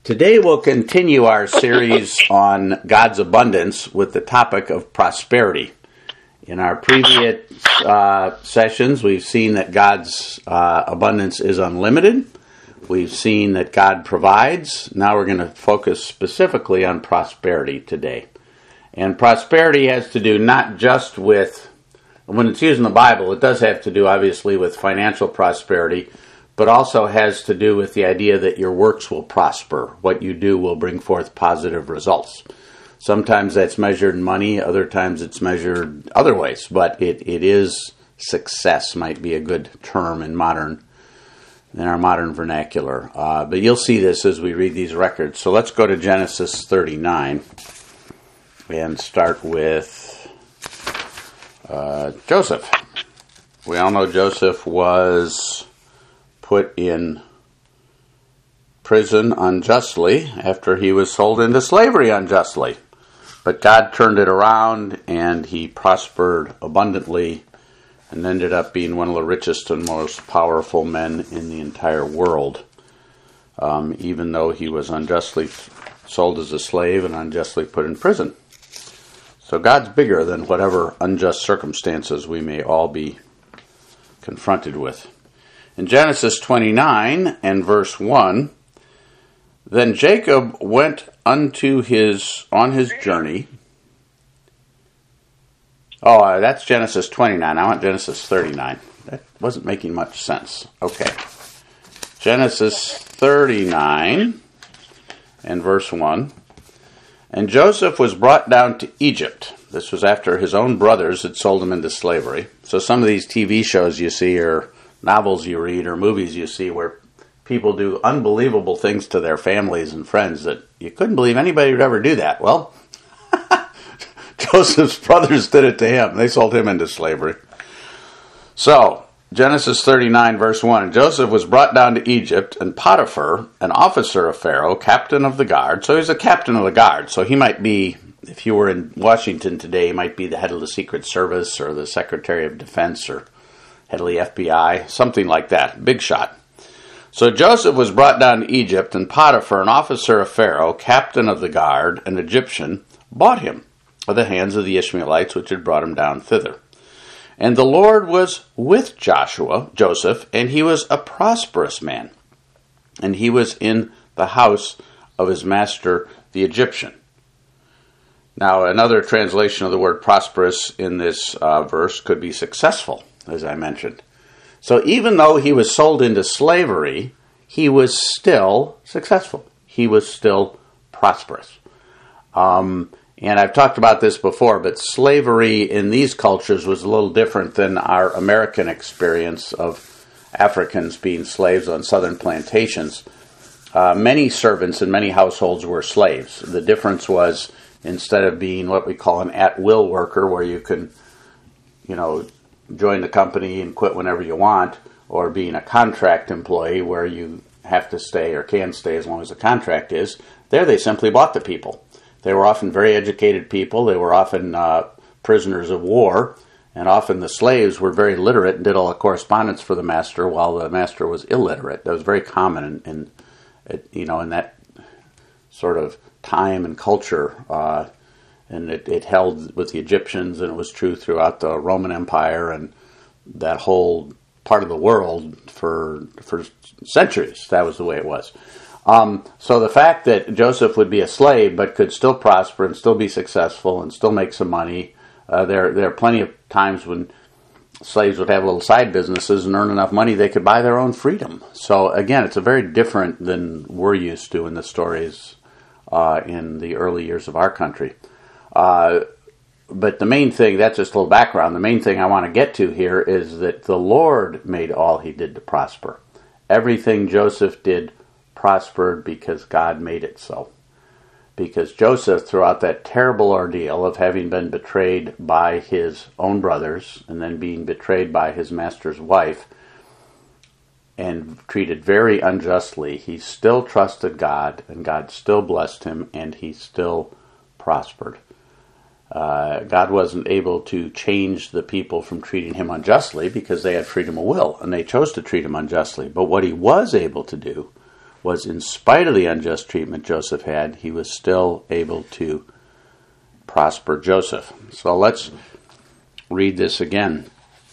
Today we'll continue our series on God's abundance with the topic of prosperity. In our previous sessions, we've seen that God's abundance is unlimited. We've seen that God provides. Now we're going to focus specifically on prosperity today. And prosperity has to do not just with, when it's used in the Bible, it does have to do obviously with financial prosperity, but also has to do with the idea that your works will prosper. What you do will bring forth positive results. Sometimes that's measured in money, other times it's measured other ways, but it is success, might be a good term in our modern vernacular. But you'll see this as we read these records. So let's go to Genesis 39 and start with Joseph. We all know Joseph was put in prison unjustly after he was sold into slavery unjustly. But God turned it around and he prospered abundantly and ended up being one of the richest and most powerful men in the entire world, even though he was unjustly sold as a slave and unjustly put in prison. So God's bigger than whatever unjust circumstances we may all be confronted with. In Genesis 29 and verse 1, then Jacob went on his journey. Oh, that's Genesis 29. I want Genesis 39. That wasn't making much sense. Okay. Genesis 39 and verse 1. And Joseph was brought down to Egypt. This was after his own brothers had sold him into slavery. So some of these TV shows you see or novels you read or movies you see where people do unbelievable things to their families and friends that you couldn't believe anybody would ever do that. Well, Joseph's brothers did it to him. They sold him into slavery. So, Genesis 39 verse 1, and Joseph was brought down to Egypt, and Potiphar, an officer of Pharaoh, captain of the guard. So he's a captain of the guard. So he might be, if you were in Washington today, he might be the head of the Secret Service or the Secretary of Defense or head of the FBI, something like that. Big shot. So Joseph was brought down to Egypt, and Potiphar, an officer of Pharaoh, captain of the guard, an Egyptian, bought him of the hands of the Ishmaelites which had brought him down thither. And the Lord was with Joseph, and he was a prosperous man. And he was in the house of his master, the Egyptian. Now, another translation of the word prosperous in this verse could be successful, as I mentioned. So even though he was sold into slavery, he was still successful. He was still prosperous. And I've talked about this before, but slavery in these cultures was a little different than our American experience of Africans being slaves on southern plantations. Many servants in many households were slaves. The difference was, instead of being what we call an at-will worker, where you can, join the company and quit whenever you want, or being a contract employee where you have to stay or can stay as long as the contract is, there they simply bought the people. They were often very educated people. They were often prisoners of war, and often the slaves were very literate and did all the correspondence for the master while the master was illiterate. That was very common in that sort of time and culture. And it held with the Egyptians, and it was true throughout the Roman Empire and that whole part of the world for centuries. That was the way it was. So the fact that Joseph would be a slave but could still prosper and still be successful and still make some money, there are plenty of times when slaves would have little side businesses and earn enough money they could buy their own freedom. So again, it's a very different than we're used to in the stories in the early years of our country. But the main thing, that's just a little background, the main thing I want to get to here is that the Lord made all he did to prosper. Everything Joseph did prospered because God made it so. Because Joseph, throughout that terrible ordeal of having been betrayed by his own brothers and then being betrayed by his master's wife and treated very unjustly, he still trusted God, and God still blessed him, and he still prospered. God wasn't able to change the people from treating him unjustly because they had freedom of will, and they chose to treat him unjustly. But what he was able to do was, in spite of the unjust treatment Joseph had, he was still able to prosper Joseph. So let's read this again.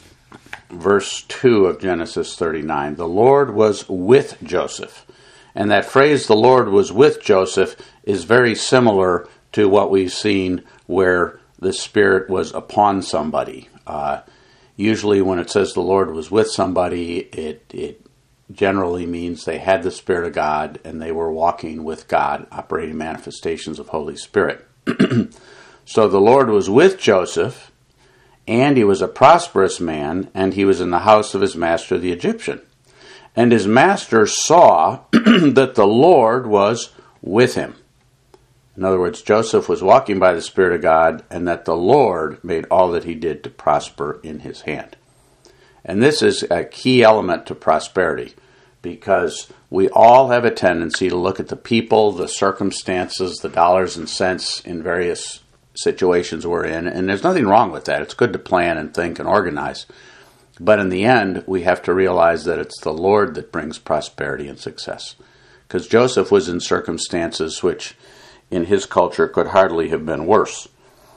Verse 2 of Genesis 39. The Lord was with Joseph. And that phrase, the Lord was with Joseph, is very similar to what we've seen where the Spirit was upon somebody. Usually when it says the Lord was with somebody, it generally means they had the Spirit of God and they were walking with God, operating manifestations of Holy Spirit. So the Lord was with Joseph, and he was a prosperous man, and he was in the house of his master the Egyptian. And his master saw that the Lord was with him. In other words, Joseph was walking by the Spirit of God, and that the Lord made all that he did to prosper in his hand. And this is a key element to prosperity, because we all have a tendency to look at the people, the circumstances, the dollars and cents in various situations we're in, and there's nothing wrong with that. It's good to plan and think and organize. But in the end, we have to realize that it's the Lord that brings prosperity and success. Because Joseph was in circumstances which, in his culture, could hardly have been worse.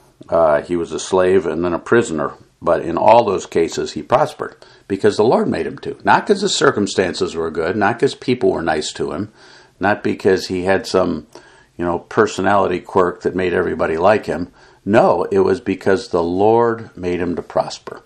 He was a slave and then a prisoner. But in all those cases, he prospered because the Lord made him to. Not because the circumstances were good, not because people were nice to him, not because he had some personality quirk that made everybody like him. No, it was because the Lord made him to prosper.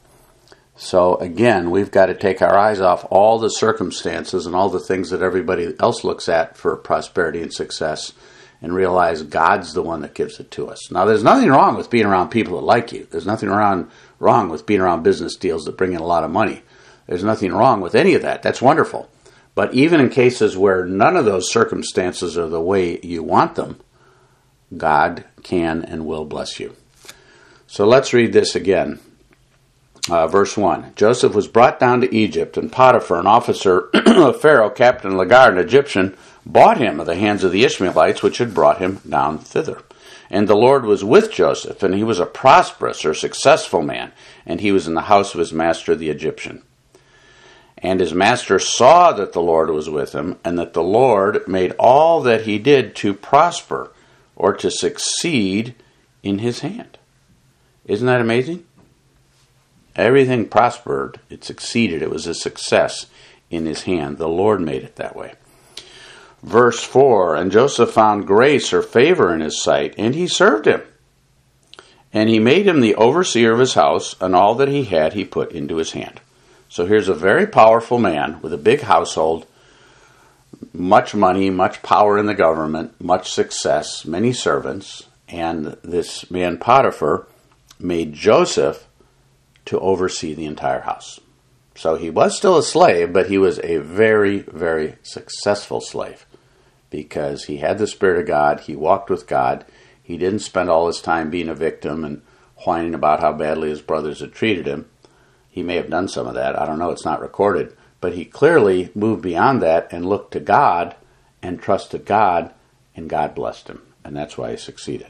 So again, we've got to take our eyes off all the circumstances and all the things that everybody else looks at for prosperity and success and realize God's the one that gives it to us. Now, there's nothing wrong with being around people that like you. There's nothing wrong with being around business deals that bring in a lot of money. There's nothing wrong with any of that. That's wonderful. But even in cases where none of those circumstances are the way you want them, God can and will bless you. So let's read this again. Verse 1. Joseph was brought down to Egypt, and Potiphar, an officer of Pharaoh, captain of the guard, an Egyptian, bought him of the hands of the Ishmaelites, which had brought him down thither. And the Lord was with Joseph, and he was a prosperous or successful man, and he was in the house of his master the Egyptian. And his master saw that the Lord was with him, and that the Lord made all that he did to prosper or to succeed in his hand. Isn't that amazing? Everything prospered. It succeeded. It was a success in his hand. The Lord made it that way. Verse 4, and Joseph found grace or favor in his sight, and he served him. And he made him the overseer of his house, and all that he had he put into his hand. So here's a very powerful man with a big household, much money, much power in the government, much success, many servants, and this man Potiphar made Joseph to oversee the entire house. So he was still a slave, but he was a very, very successful slave because he had the Spirit of God, he walked with God, he didn't spend all his time being a victim and whining about how badly his brothers had treated him. He may have done some of that. I don't know. It's not recorded. But he clearly moved beyond that and looked to God and trusted God, and God blessed him. And that's why he succeeded.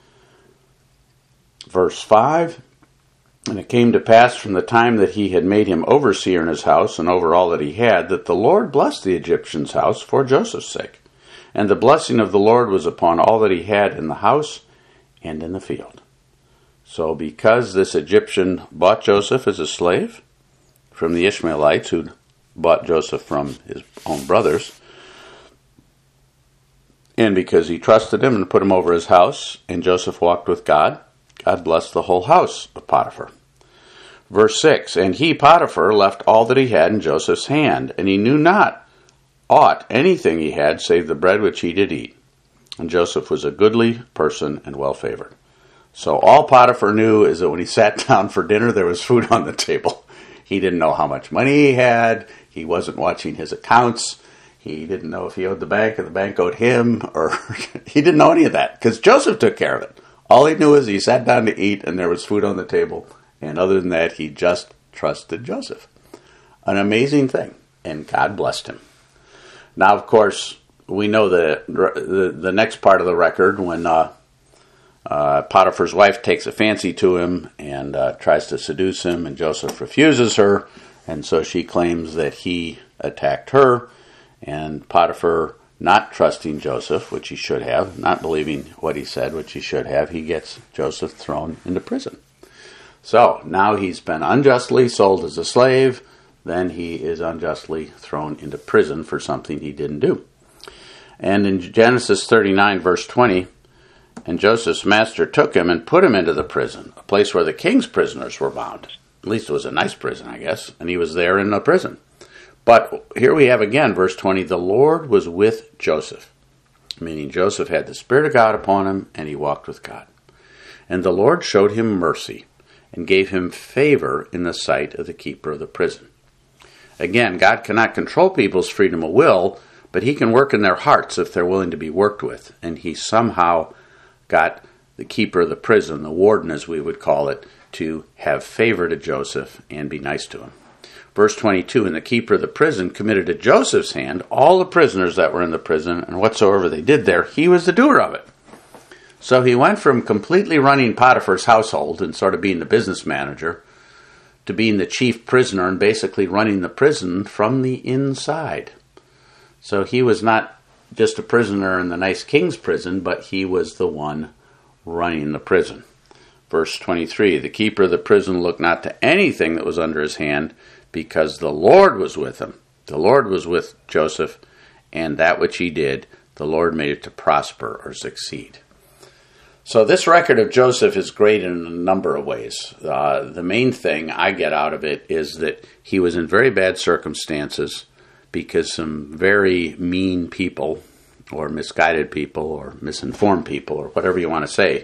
Verse 5, and it came to pass from the time that he had made him overseer in his house and over all that he had, that the Lord blessed the Egyptian's house for Joseph's sake. And the blessing of the Lord was upon all that he had in the house and in the field. So because this Egyptian bought Joseph as a slave from the Ishmaelites, who'd bought Joseph from his own brothers, and because he trusted him and put him over his house, and Joseph walked with God, God blessed the whole house of Potiphar. Verse 6, and he, Potiphar, left all that he had in Joseph's hand, and he knew not aught anything he had save the bread which he did eat. And Joseph was a goodly person and well favored. So all Potiphar knew is that when he sat down for dinner, there was food on the table. He didn't know how much money he had. He wasn't watching his accounts. He didn't know if he owed the bank or the bank owed him, or he didn't know any of that because Joseph took care of it. All he knew is he sat down to eat and there was food on the table. And other than that, he just trusted Joseph. An amazing thing. And God blessed him. Now, of course, we know the next part of the record when Potiphar's wife takes a fancy to him and tries to seduce him, and Joseph refuses her, and so she claims that he attacked her, and Potiphar not trusting Joseph, which he should have, not believing what he said, which he should have, he gets Joseph thrown into prison. So now he's been unjustly sold as a slave, then he is unjustly thrown into prison for something he didn't do. And in Genesis 39, verse 20, and Joseph's master took him and put him into the prison, a place where the king's prisoners were bound. At least it was a nice prison, I guess, and he was there in the prison. But here we have again, verse 20, the Lord was with Joseph, meaning Joseph had the Spirit of God upon him, and he walked with God. And the Lord showed him mercy, and gave him favor in the sight of the keeper of the prison. Again, God cannot control people's freedom of will, but he can work in their hearts if they're willing to be worked with. And he somehow got the keeper of the prison, the warden as we would call it, to have favor to Joseph and be nice to him. Verse 22, and the keeper of the prison committed to Joseph's hand all the prisoners that were in the prison, and whatsoever they did there, he was the doer of it. So he went from completely running Potiphar's household and sort of being the business manager to being the chief prisoner and basically running the prison from the inside. So he was not just a prisoner in the nice king's prison, but he was the one running the prison. Verse 23, the keeper of the prison looked not to anything that was under his hand, because the Lord was with him. The Lord was with Joseph, and that which he did, the Lord made it to prosper or succeed. So this record of Joseph is great in a number of ways. The main thing I get out of it is that he was in very bad circumstances because some very mean people, or misguided people, or misinformed people, or whatever you want to say,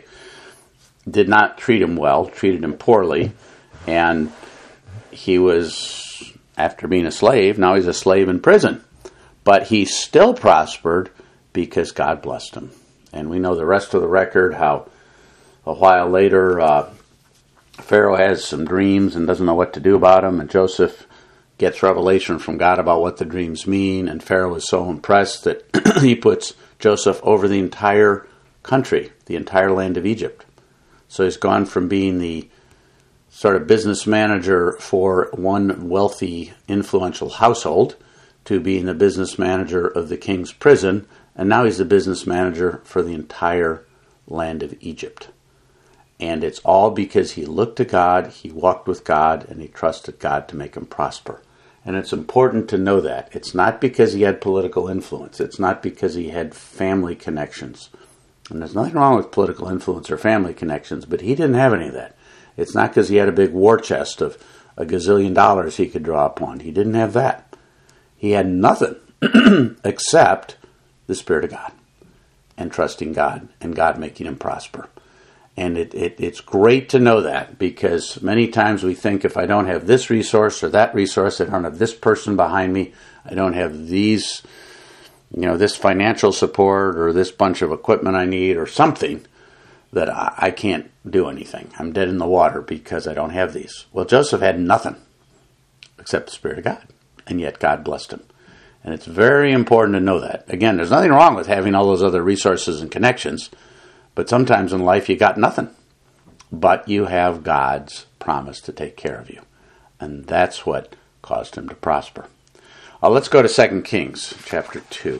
did not treat him well, treated him poorly, and he was, after being a slave, now he's a slave in prison. But he still prospered because God blessed him. And we know the rest of the record, how a while later Pharaoh has some dreams and doesn't know what to do about them, and Joseph gets revelation from God about what the dreams mean, and Pharaoh is so impressed that he puts Joseph over the entire country, the entire land of Egypt. So he's gone from being the sort of business manager for one wealthy, influential household to being the business manager of the king's prison, and now he's the business manager for the entire land of Egypt. And it's all because he looked to God, he walked with God, and he trusted God to make him prosper. And it's important to know that. It's not because he had political influence. It's not because he had family connections. And there's nothing wrong with political influence or family connections, but he didn't have any of that. It's not because he had a big war chest of $1 gazillion he could draw upon. He didn't have that. He had nothing except the Spirit of God and trusting God and God making him prosper. And it's great to know that, because many times we think, if I don't have this resource or that resource, I don't have this person behind me, I don't have these, this financial support or this bunch of equipment I need or something, that I can't do anything. I'm dead in the water because I don't have these. Well, Joseph had nothing except the Spirit of God, and yet God blessed him. And it's very important to know that. Again, there's nothing wrong with having all those other resources and connections, but sometimes in life you got nothing. But you have God's promise to take care of you. And that's what caused him to prosper. Let's go to 2 Kings chapter 2.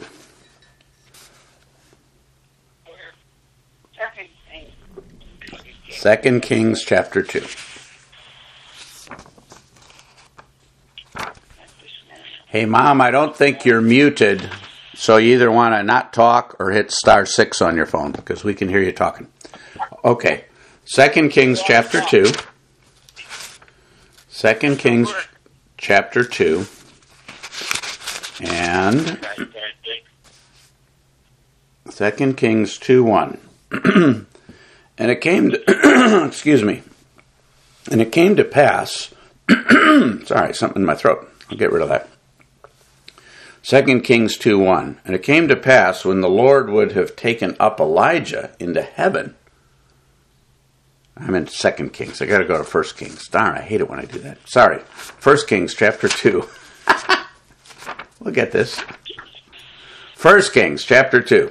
2 Kings chapter 2. Hey, Mom, I don't think you're muted, so you either want to not talk or hit *6 on your phone, because we can hear you talking. Okay, 2 Kings chapter 2. 2 Kings chapter 2. And 2 Kings 2:1. And it came to, excuse me, and it came to pass, sorry, something in my throat. I'll get rid of that. 2 Kings 2:1. And it came to pass, when the Lord would have taken up Elijah into heaven. I'm in 2 Kings. I got to go to 1 Kings. Darn, I hate it when I do that. Sorry. 1 Kings chapter 2. We'll get this. 1 Kings chapter 2.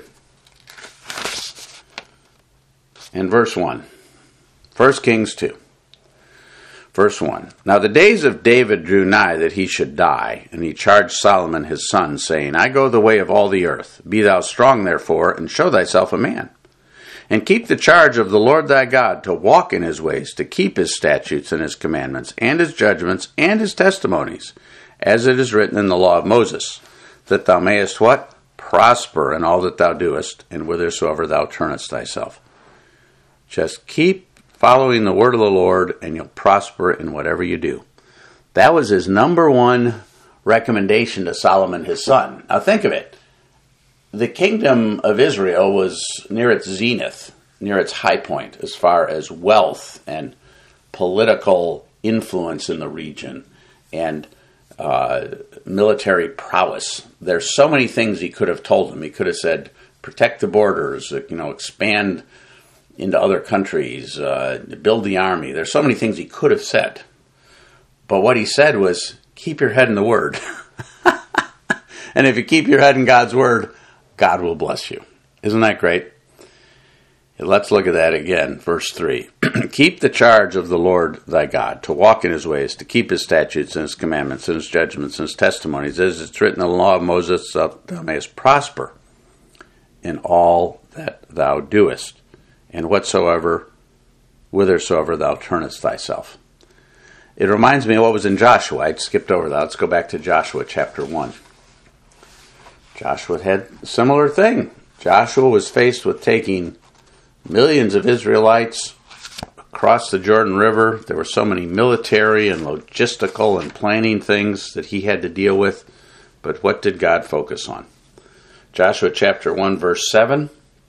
And verse 1. 1 Kings 2. Verse 1. Now the days of David drew nigh that he should die, and he charged Solomon his son, saying, I go the way of all the earth. Be thou strong, therefore, and show thyself a man. And keep the charge of the Lord thy God, to walk in his ways, to keep his statutes and his commandments, and his judgments, and his testimonies, as it is written in the law of Moses, that thou mayest what? Prosper in all that thou doest, and whithersoever thou turnest thyself. Just keep following the word of the Lord, and you'll prosper in whatever you do. That was his number one recommendation to Solomon, his son. Now think of it. The kingdom of Israel was near its zenith, near its high point, as far as wealth and political influence in the region and military prowess. There's so many things he could have told them. He could have said, protect the borders, expand into other countries, build the army. There's so many things he could have said. But what he said was, keep your head in the Word. And if you keep your head in God's Word, God will bless you. Isn't that great? Let's look at that again. Verse 3. Keep the charge of the Lord thy God, to walk in his ways, to keep his statutes and his commandments and his judgments and his testimonies, as it's written in the law of Moses, thou mayest prosper in all that thou doest, and whithersoever thou turnest thyself. It reminds me of what was in Joshua. I skipped over that. Let's go back to Joshua chapter 1. Joshua had a similar thing. Joshua was faced with taking millions of Israelites across the Jordan River. There were so many military and logistical and planning things that he had to deal with. But what did God focus on? Joshua chapter 1 verse 7.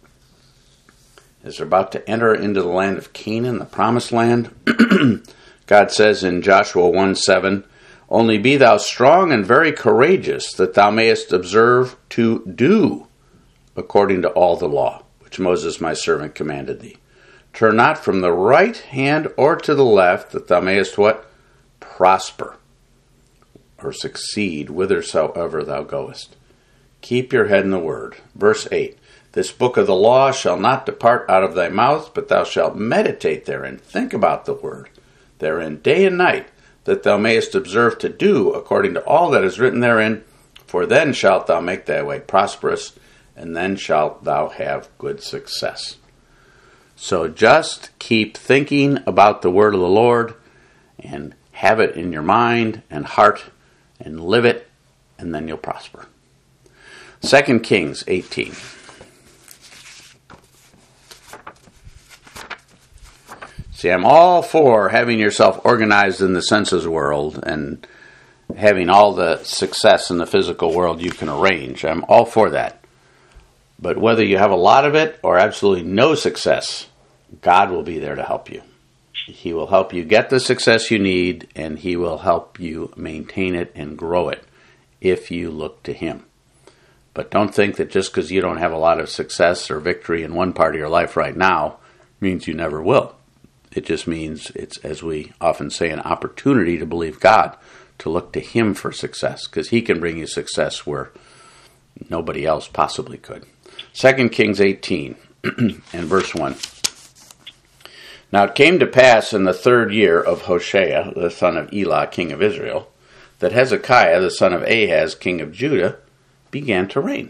As they're about to enter into the land of Canaan, the promised land, God says in Joshua 1:7, only be thou strong and very courageous, that thou mayest observe to do according to all the law, which Moses my servant commanded thee. Turn not from the right hand or to the left, that thou mayest what? Prosper, or succeed whithersoever thou goest. Keep your head in the word. Verse 8, this book of the law shall not depart out of thy mouth, but thou shalt meditate therein. Think about the word therein day and night, that thou mayest observe to do according to all that is written therein. For then shalt thou make thy way prosperous, and then shalt thou have good success. So just keep thinking about the word of the Lord, and have it in your mind and heart, and live it, and then you'll prosper. 2 Kings 18. See, I'm all for having yourself organized in the senses world and having all the success in the physical world you can arrange. I'm all for that. But whether you have a lot of it or absolutely no success, God will be there to help you. He will help you get the success you need, and He will help you maintain it and grow it if you look to Him. But don't think that just because you don't have a lot of success or victory in one part of your life right now means you never will. It just means it's, as we often say, an opportunity to believe God, to look to Him for success, because He can bring you success where nobody else possibly could. 2 Kings 18 and verse 1. Now it came to pass in the 3rd year of Hoshea, the son of Elah, king of Israel, that Hezekiah, the son of Ahaz, king of Judah, began to reign.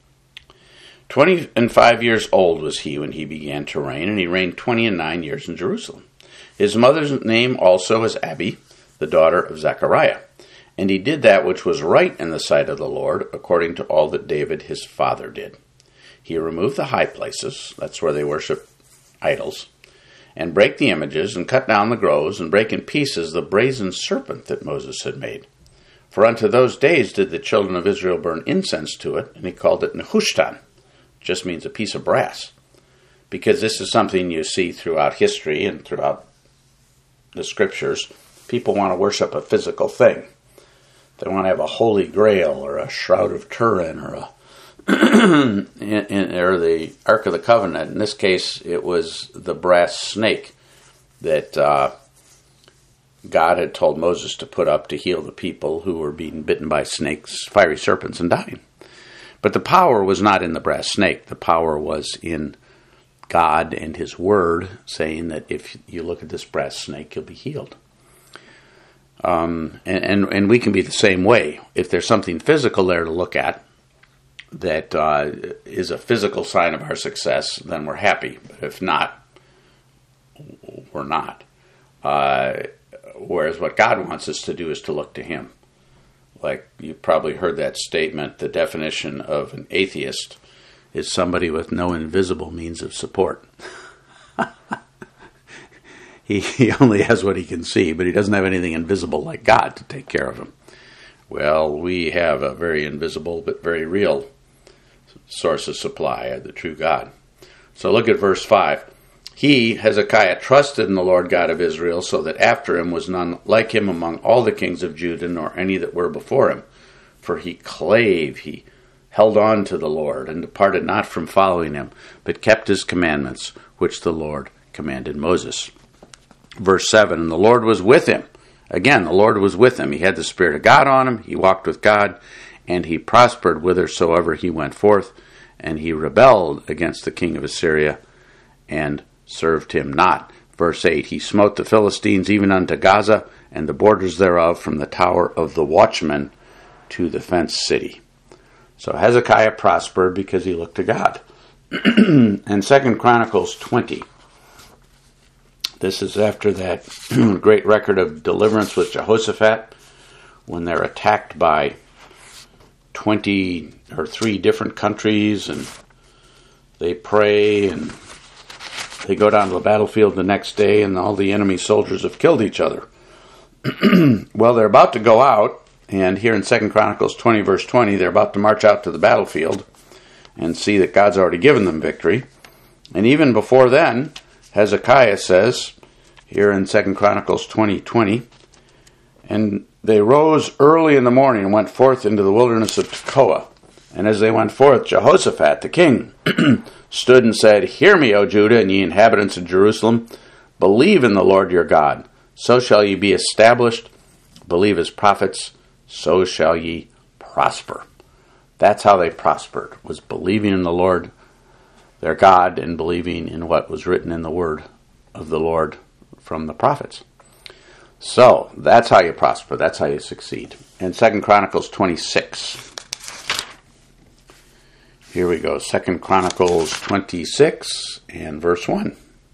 25 years old was he when he began to reign, and he reigned 29 years in Jerusalem. His mother's name also was Abi, the daughter of Zechariah. And he did that which was right in the sight of the Lord, according to all that David his father did. He removed the high places, that's where they worship idols, and brake the images, and cut down the groves, and brake in pieces the brazen serpent that Moses had made. For unto those days did the children of Israel burn incense to it, and he called it Nehushtan. Just means a piece of brass. Because this is something you see throughout history and throughout the scriptures. People want to worship a physical thing. They want to have a holy grail or a shroud of Turin or or the Ark of the Covenant. In this case, it was the brass snake that God had told Moses to put up to heal the people who were being bitten by snakes, fiery serpents, and dying. But the power was not in the brass snake. The power was in God and His Word, saying that if you look at this brass snake, you'll be healed. And we can be the same way. If there's something physical there to look at that is a physical sign of our success, then we're happy. But if not, we're not. Whereas what God wants us to do is to look to Him. Like you've probably heard that statement, the definition of an atheist is somebody with no invisible means of support. He only has what he can see, but he doesn't have anything invisible like God to take care of him. Well, we have a very invisible but very real source of supply, the true God. So look at verse 5. He, Hezekiah, trusted in the Lord God of Israel, so that after him was none like him among all the kings of Judah, nor any that were before him. For he held on to the Lord, and departed not from following him, but kept his commandments, which the Lord commanded Moses. Verse 7, and the Lord was with him. Again, the Lord was with him. He had the Spirit of God on him. He walked with God, and he prospered whithersoever he went forth. And he rebelled against the king of Assyria, and served him not. Verse 8, he smote the Philistines even unto Gaza, and the borders thereof from the tower of the watchman to the fenced city. So Hezekiah prospered because he looked to God. And 2 Chronicles 20. This is after that great record of deliverance with Jehoshaphat, when they're attacked by 23 different countries, and they pray, and they go down to the battlefield the next day, and all the enemy soldiers have killed each other. Well, they're about to go out, and here in 2 Chronicles 20, verse 20, they're about to march out to the battlefield and see that God's already given them victory. And even before then, Hezekiah says, here in 2 Chronicles 20:20, and they rose early in the morning and went forth into the wilderness of Tekoa. And as they went forth, Jehoshaphat the king stood and said, hear me, O Judah, and ye inhabitants of Jerusalem. Believe in the Lord your God, so shall ye be established. Believe his prophets, so shall ye prosper. That's how they prospered, was believing in the Lord their God and believing in what was written in the word of the Lord from the prophets. So that's how you prosper. That's how you succeed. In 2 Chronicles 26. Here we go. 2 Chronicles 26 and verse 1.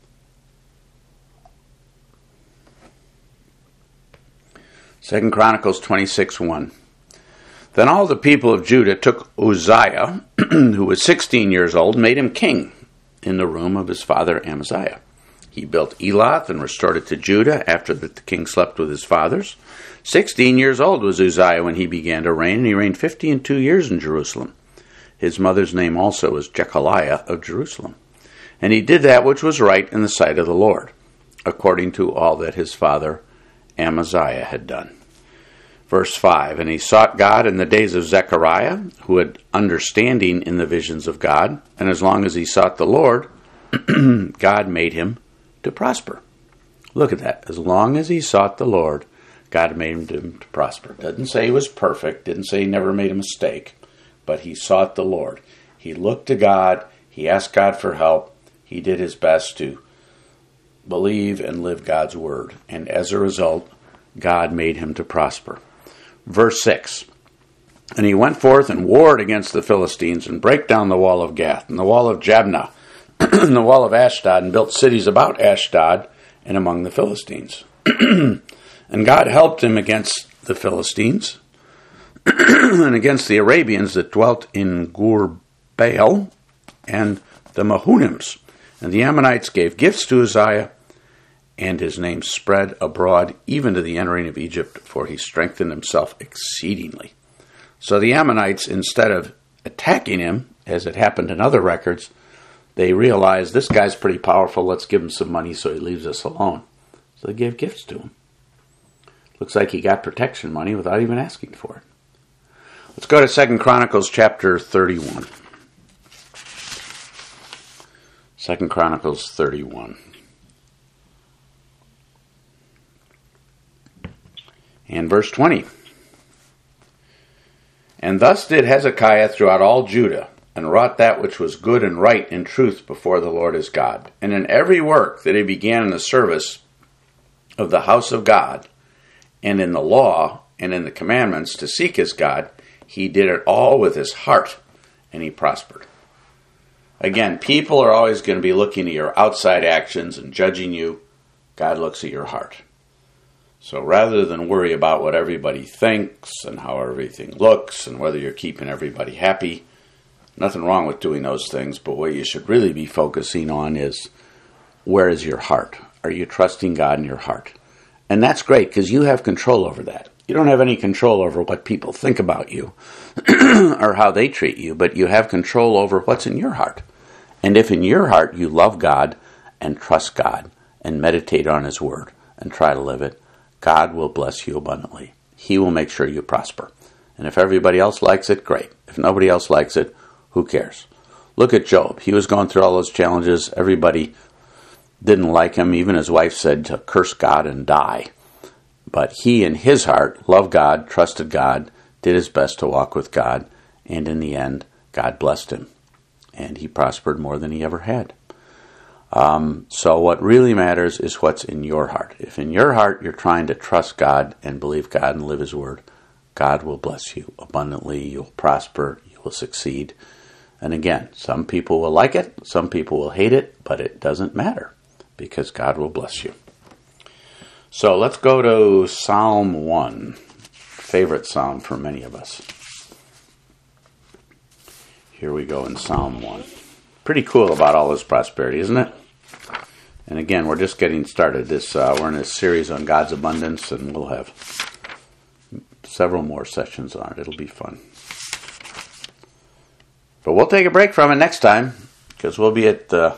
Second Chronicles 26:1. Then all the people of Judah took Uzziah, who was 16 years old, and made him king in the room of his father Amaziah. He built Elath and restored it to Judah after the king slept with his fathers. 16 years old was Uzziah when he began to reign, and he reigned 52 years in Jerusalem. His mother's name also was Jechaliah of Jerusalem. And he did that which was right in the sight of the Lord, according to all that his father Amaziah had done. Verse 5, and he sought God in the days of Zechariah, who had understanding in the visions of God, and as long as he sought the Lord, God made him to prosper. Look at that. As long as he sought the Lord, God made him to prosper. Doesn't say he was perfect, didn't say he never made a mistake, but he sought the Lord. He looked to God, he asked God for help, he did his best to believe and live God's word, and as a result, God made him to prosper. Verse 6, and he went forth and warred against the Philistines, and brake down the wall of Gath, and the wall of Jabneh, and the wall of Ashdod, and built cities about Ashdod and among the Philistines. And God helped him against the Philistines, and against the Arabians that dwelt in Gur-baal, and the Mahunims. And the Ammonites gave gifts to Uzziah, and his name spread abroad even to the entering of Egypt, for he strengthened himself exceedingly. So the Ammonites, instead of attacking him, as it happened in other records, they realized, this guy's pretty powerful, let's give him some money so he leaves us alone. So they gave gifts to him. Looks like he got protection money without even asking for it. Let's go to 2 Chronicles chapter 31. 2 Chronicles 31. And verse 20. And thus did Hezekiah throughout all Judah, and wrought that which was good and right in truth before the Lord his God. And in every work that he began in the service of the house of God, and in the law and in the commandments to seek his God, he did it all with his heart, and he prospered. Again, people are always going to be looking at your outside actions and judging you. God looks at your heart. So rather than worry about what everybody thinks and how everything looks and whether you're keeping everybody happy, nothing wrong with doing those things, but what you should really be focusing on is, where is your heart? Are you trusting God in your heart? And that's great, because you have control over that. You don't have any control over what people think about you or how they treat you, but you have control over what's in your heart. And if in your heart you love God and trust God and meditate on his word and try to live it, God will bless you abundantly. He will make sure you prosper. And if everybody else likes it, great. If nobody else likes it, who cares? Look at Job. He was going through all those challenges. Everybody didn't like him. Even his wife said to curse God and die. But he, in his heart, loved God, trusted God, did his best to walk with God, and in the end, God blessed him. And he prospered more than he ever had. So what really matters is what's in your heart. If in your heart you're trying to trust God and believe God and live his word, God will bless you abundantly. You'll prosper. You will succeed. And again, some people will like it, some people will hate it, but it doesn't matter because God will bless you. So let's go to Psalm 1, favorite psalm for many of us. Here we go in Psalm 1. Pretty cool about all this prosperity, isn't it? And again, we're just getting started. We're in a series on God's abundance, and we'll have several more sessions on it. It'll be fun. But we'll take a break from it next time, because we'll be at the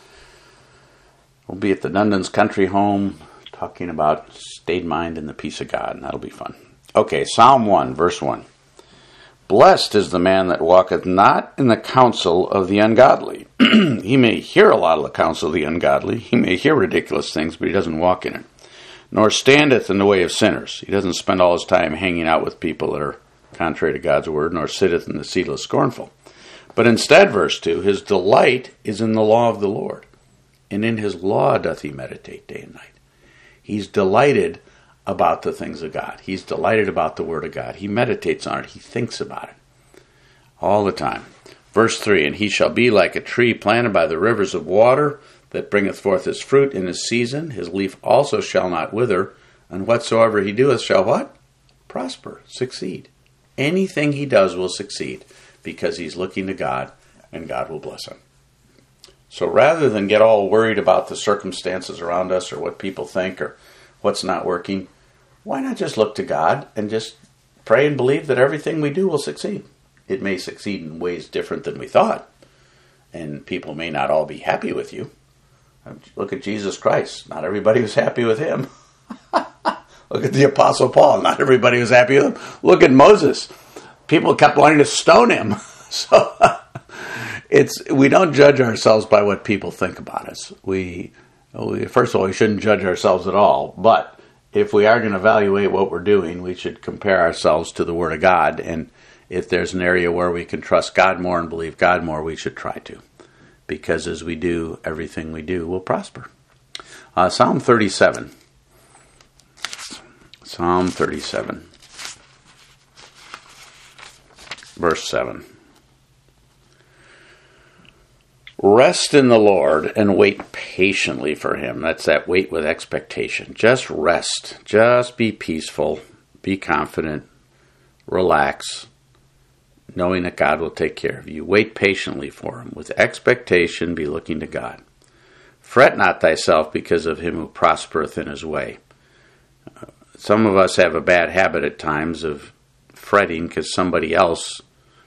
Dundon's Country Home talking about stayed mind and the peace of God, and that'll be fun. Okay, Psalm 1, verse 1. Blessed is the man that walketh not in the counsel of the ungodly. He may hear a lot of the counsel of the ungodly. He may hear ridiculous things, but he doesn't walk in it. Nor standeth in the way of sinners. He doesn't spend all his time hanging out with people that are contrary to God's word, nor sitteth in the seat of the scornful. But instead, verse 2, his delight is in the law of the Lord, and in his law doth he meditate day and night. He's delighted about the things of God. He's delighted about the word of God. He meditates on it. He thinks about it all the time. Verse 3, and he shall be like a tree planted by the rivers of water, that bringeth forth his fruit in his season. His leaf also shall not wither, and whatsoever he doeth shall what? Prosper, succeed. Anything he does will succeed, because he's looking to God, and God will bless him. So rather than get all worried about the circumstances around us, or what people think, or what's not working, why not just look to God and just pray and believe that everything we do will succeed? It may succeed in ways different than we thought, and people may not all be happy with you. Look at Jesus Christ. Not everybody was happy with him. Look at the Apostle Paul. Not everybody was happy with him. Look at Moses. People kept wanting to stone him. So we don't judge ourselves by what people think about us. First of all, we shouldn't judge ourselves at all. But if we are going to evaluate what we're doing, we should compare ourselves to the Word of God. And if there's an area where we can trust God more and believe God more, we should try to. Because as we do, everything we do will prosper. Psalm 37. Psalm 37. Verse 7. Rest in the Lord and wait patiently for him. That's that wait with expectation. Just rest. Just be peaceful. Be confident. Relax. Knowing that God will take care of you. Wait patiently for him. With expectation, be looking to God. Fret not thyself because of him who prospereth in his way. Some of us have a bad habit at times of fretting because somebody else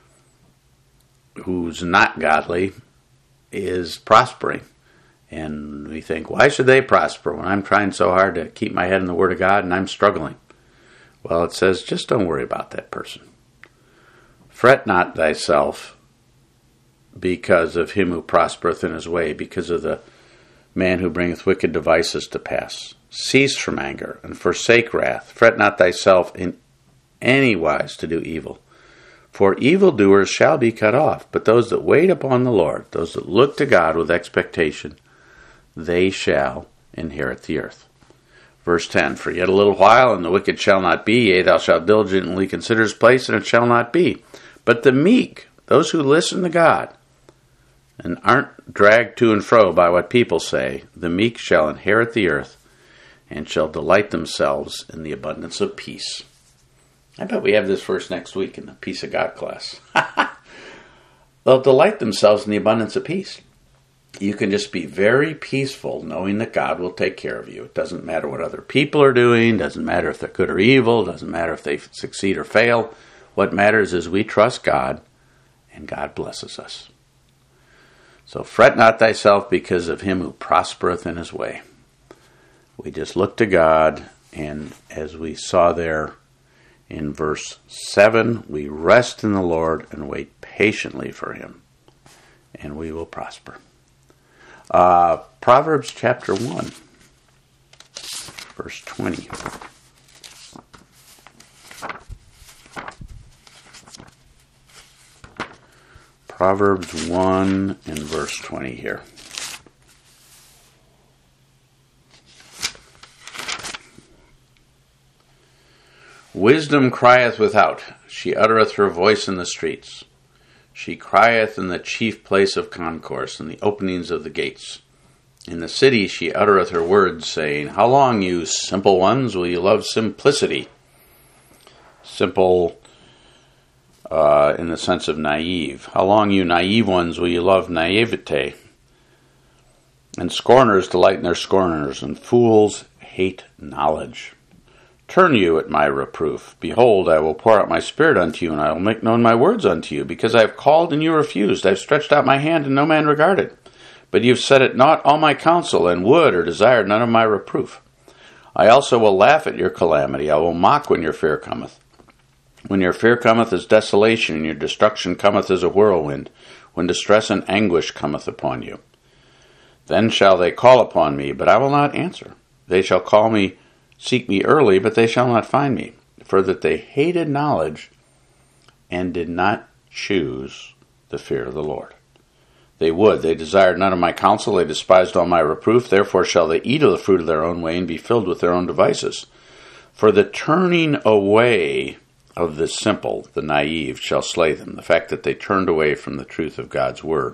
who's not godly is prospering. And we think, why should they prosper when I'm trying so hard to keep my head in the Word of God and I'm struggling? Well, it says, just don't worry about that person. Fret not thyself because of him who prospereth in his way, because of the man who bringeth wicked devices to pass. Cease from anger and forsake wrath. Fret not thyself in any wise to do evil. For evildoers shall be cut off, but those that wait upon the Lord, those that look to God with expectation, they shall inherit the earth. Verse 10, for yet a little while, and the wicked shall not be. Yea, thou shalt diligently consider his place, and it shall not be. But the meek, those who listen to God, and aren't dragged to and fro by what people say, the meek shall inherit the earth, and shall delight themselves in the abundance of peace. I bet we have this verse next week in the Peace of God class. They'll delight themselves in the abundance of peace. You can just be very peaceful knowing that God will take care of you. It doesn't matter what other people are doing. Doesn't matter if they're good or evil. Doesn't matter if they succeed or fail. What matters is we trust God, and God blesses us. So fret not thyself because of him who prospereth in his way. We just look to God, and as we saw there in verse 7, we rest in the Lord and wait patiently for him, and we will prosper. Proverbs chapter 1, verse 20. Proverbs 1 and verse 20 here. Wisdom crieth without, she uttereth her voice in the streets. She crieth in the chief place of concourse, in the openings of the gates. In the city she uttereth her words, saying, how long, you simple ones, will you love simplicity? Simple in the sense of naive. How long, you naive ones, will you love naivete? And scorners delight in their scorners, and fools hate knowledge. Turn you at my reproof. Behold, I will pour out my spirit unto you, and I will make known my words unto you, because I have called and you refused. I have stretched out my hand, and no man regarded. But you have set at naught all my counsel, and would or desired none of my reproof. I also will laugh at your calamity. I will mock when your fear cometh. When your fear cometh as desolation, and your destruction cometh as a whirlwind, when distress and anguish cometh upon you. Then shall they call upon me, but I will not answer. They shall seek me early, but they shall not find me, for that they hated knowledge and did not choose the fear of the Lord. They desired none of my counsel, they despised all my reproof, therefore shall they eat of the fruit of their own way and be filled with their own devices. For the turning away of the simple, the naive, shall slay them, the fact that they turned away from the truth of God's word.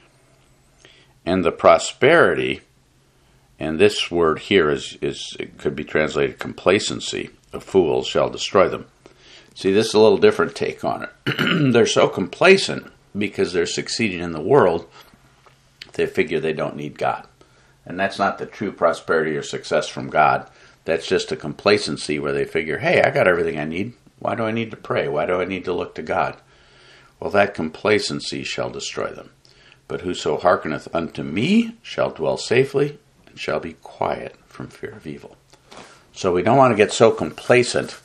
And the prosperity, and this word here it could be translated complacency, of fools shall destroy them. See, this is a little different take on it. They're so complacent because they're succeeding in the world, they figure they don't need God. And that's not the true prosperity or success from God. That's just a complacency where they figure, hey, I got everything I need. Why do I need to pray? Why do I need to look to God? Well, that complacency shall destroy them. But whoso hearkeneth unto me shall dwell safely, and shall be quiet from fear of evil. So we don't want to get so complacent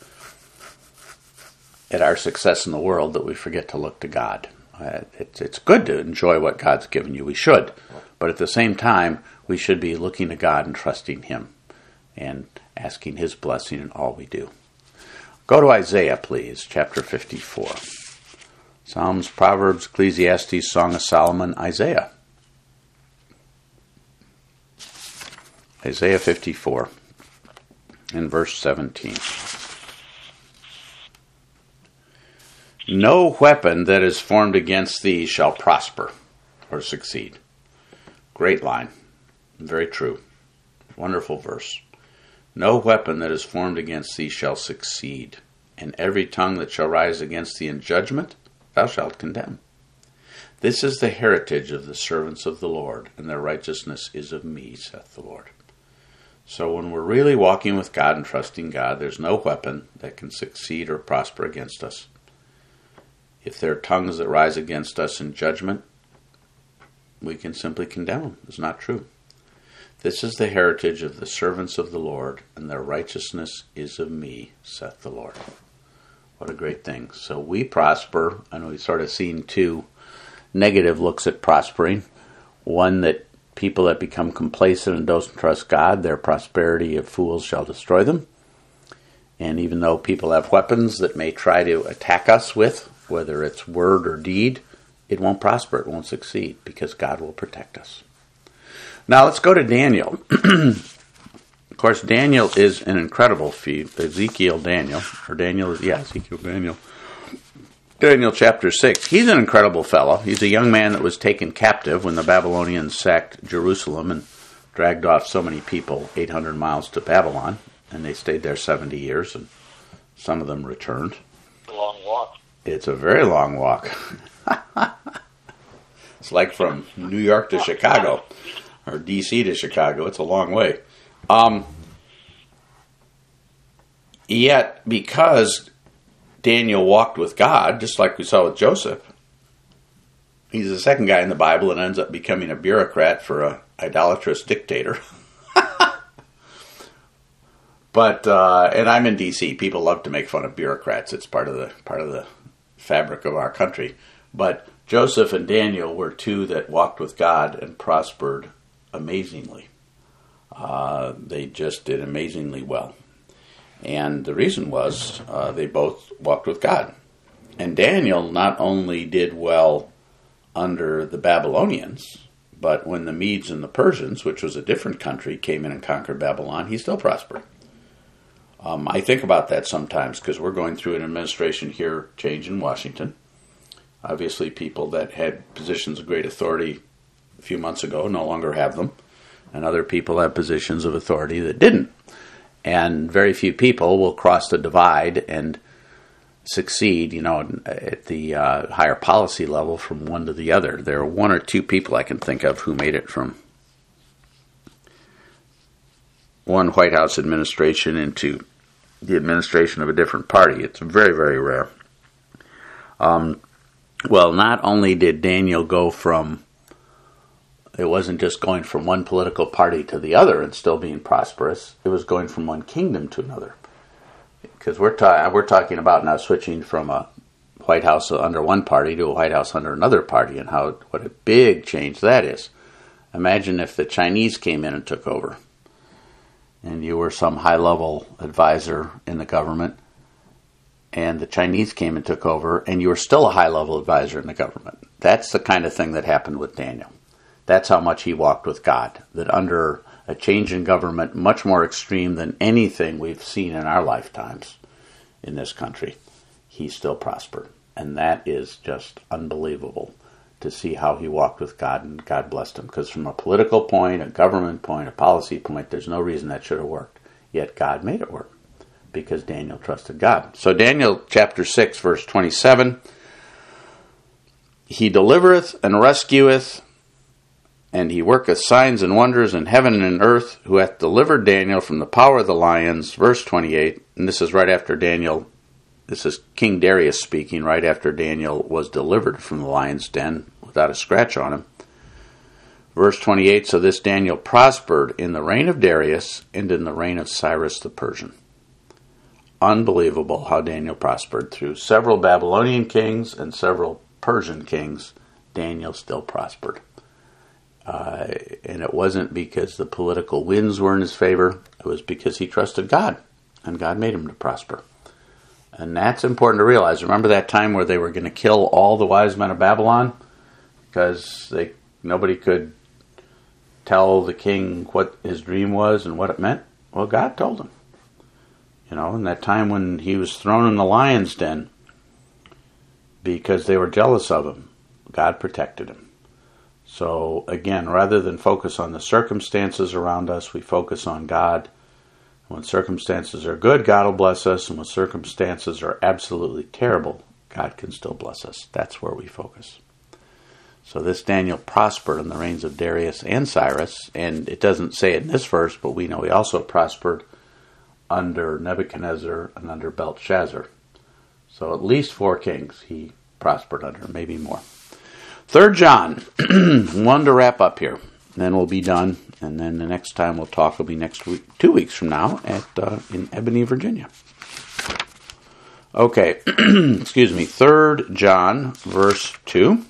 at our success in the world that we forget to look to God. It's good to enjoy what God's given you. We should. But at the same time, we should be looking to God and trusting him and asking his blessing in all we do. Go to Isaiah, please, chapter 54. Psalms, Proverbs, Ecclesiastes, Song of Solomon, Isaiah. Isaiah 54, in verse 17. No weapon that is formed against thee shall prosper or succeed. Great line. Very true. Wonderful verse. No weapon that is formed against thee shall succeed, and every tongue that shall rise against thee in judgment thou shalt condemn. This is the heritage of the servants of the Lord, and their righteousness is of me, saith the Lord. So when we're really walking with God and trusting God, there's no weapon that can succeed or prosper against us. If there are tongues that rise against us in judgment, we can simply condemn them. It's not true. This is the heritage of the servants of the Lord, and their righteousness is of me, saith the Lord. What a great thing. So we prosper, and we've sort of seen two negative looks at prospering. One, that people that become complacent and don't trust God, their prosperity of fools shall destroy them. And even though people have weapons that may try to attack us with, whether it's word or deed, it won't prosper, it won't succeed, because God will protect us. Now let's go to Daniel. course, Daniel is an incredible feat. Ezekiel Daniel. Daniel chapter 6. He's an incredible fellow. He's a young man that was taken captive when the Babylonians sacked Jerusalem and dragged off so many people 800 miles to Babylon. And they stayed there 70 years, and some of them returned. A long walk. It's a very long walk. It's like from New York to Chicago, or D.C. to Chicago. It's a long way. Yet, because Daniel walked with God, just like we saw with Joseph, he's the second guy in the Bible and ends up becoming a bureaucrat for an idolatrous dictator. But and I'm in D.C. People love to make fun of bureaucrats. It's part of the fabric of our country. But Joseph and Daniel were two that walked with God and prospered amazingly. They just did amazingly well. And the reason was they both walked with God. And Daniel not only did well under the Babylonians, but when the Medes and the Persians, which was a different country, came in and conquered Babylon, he still prospered. I think about that sometimes because we're going through an administration here change in Washington. Obviously, people that had positions of great authority a few months ago no longer have them, and other people have positions of authority that didn't. And very few people will cross the divide and succeed, at the higher policy level from one to the other. There are one or two people I can think of who made it from one White House administration into the administration of a different party. It's very, very rare. Well, not only did Daniel go from, it wasn't just going from one political party to the other and still being prosperous, it was going from one kingdom to another. Because we're talking about now switching from a White House under one party to a White House under another party, and what a big change that is. Imagine if the Chinese came in and took over, and you were some high-level advisor in the government, and the Chinese came and took over, and you were still a high-level advisor in the government. That's the kind of thing that happened with Daniel. That's how much he walked with God, that under a change in government much more extreme than anything we've seen in our lifetimes in this country, he still prospered. And that is just unbelievable to see how he walked with God, and God blessed him. Because from a political point, a government point, a policy point, there's no reason that should have worked. Yet God made it work because Daniel trusted God. So Daniel chapter 6, verse 27, he delivereth and rescueth, and he worketh signs and wonders in heaven and in earth, who hath delivered Daniel from the power of the lions. Verse 28, and this is right after Daniel, this is King Darius speaking, right after Daniel was delivered from the lion's den without a scratch on him. Verse 28, so this Daniel prospered in the reign of Darius and in the reign of Cyrus the Persian. Unbelievable how Daniel prospered. Through several Babylonian kings and several Persian kings, Daniel still prospered. And it wasn't because the political winds were in his favor. It was because he trusted God, and God made him to prosper. And that's important to realize. Remember that time where they were going to kill all the wise men of Babylon because nobody could tell the king what his dream was and what it meant? Well, God told him. In that time when he was thrown in the lion's den because they were jealous of him, God protected him. So, again, rather than focus on the circumstances around us, we focus on God. When circumstances are good, God will bless us. And when circumstances are absolutely terrible, God can still bless us. That's where we focus. So this Daniel prospered in the reigns of Darius and Cyrus. And it doesn't say it in this verse, but we know he also prospered under Nebuchadnezzar and under Belshazzar. So at least 4 kings he prospered under, maybe more. 3 John, 1 to wrap up here. Then we'll be done, and then the next time we'll talk will be next week, 2 weeks from now, in Ebony, Virginia. Okay, excuse me, 3 John, verse 2.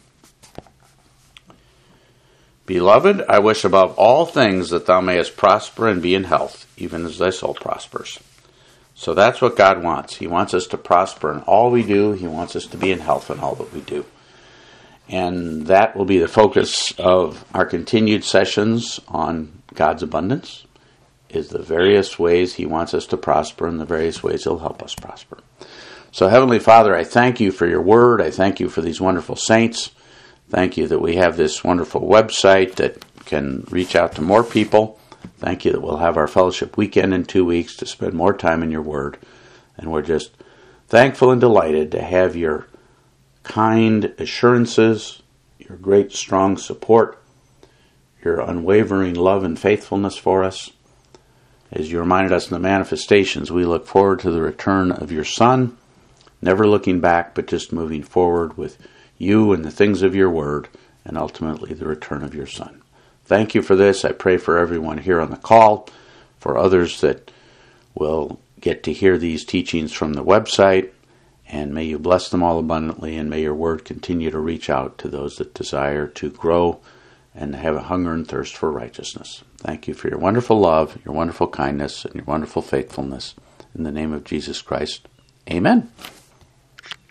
Beloved, I wish above all things that thou mayest prosper and be in health, even as thy soul prospers. So that's what God wants. He wants us to prosper in all we do. He wants us to be in health in all that we do. And that will be the focus of our continued sessions on God's abundance is the various ways He wants us to prosper and the various ways He'll help us prosper. So, Heavenly Father, I thank You for Your Word. I thank You for these wonderful saints. Thank You that we have this wonderful website that can reach out to more people. Thank You that we'll have our fellowship weekend in 2 weeks to spend more time in Your Word. And we're just thankful and delighted to have Your kind assurances, Your great strong support, Your unwavering love and faithfulness for us. As You reminded us in the manifestations, we look forward to the return of Your Son, never looking back, but just moving forward with You and the things of Your Word, and ultimately the return of Your Son. Thank You for this. I pray for everyone here on the call, for others that will get to hear these teachings from the website, and may You bless them all abundantly, and may Your Word continue to reach out to those that desire to grow and have a hunger and thirst for righteousness. Thank You for Your wonderful love, Your wonderful kindness, and Your wonderful faithfulness. In the name of Jesus Christ, amen.